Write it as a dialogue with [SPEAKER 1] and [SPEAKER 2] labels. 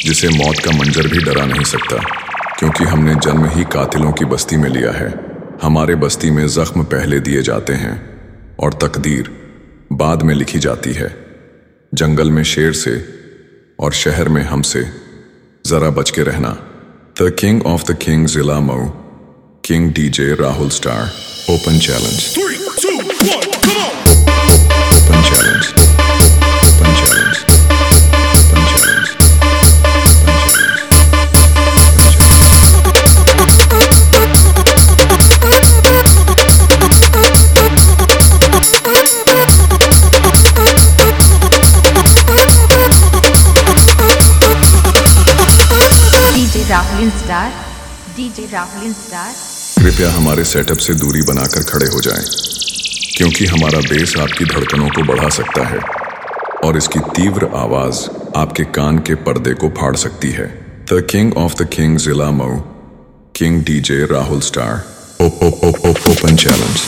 [SPEAKER 1] जिसे मौत का मंजर भी डरा नहीं सकता, क्योंकि हमने जन्म ही कातिलों की बस्ती में लिया है। हमारे बस्ती में जख्म पहले दिए जाते हैं और तकदीर बाद में लिखी जाती है। जंगल में शेर से और शहर में हमसे, जरा बच के रहना। The king of the king जिला Mau, king DJ Rahul star. Open challenge.
[SPEAKER 2] 3, 2, 1, come on!
[SPEAKER 1] Open challenge. Open challenge. Open challenge.
[SPEAKER 3] Rahul star, DJ Rahul star.
[SPEAKER 1] कृपया हमारे सेटअप से दूरी बनाकर खड़े हो जाएं, क्योंकि हमारा बेस आपकी धड़कनों को बढ़ा सकता है और इसकी तीव्र आवाज आपके कान के पर्दे को फाड़ सकती है। The king of the king जिला Mau, king DJ Rahul star. Open challenge.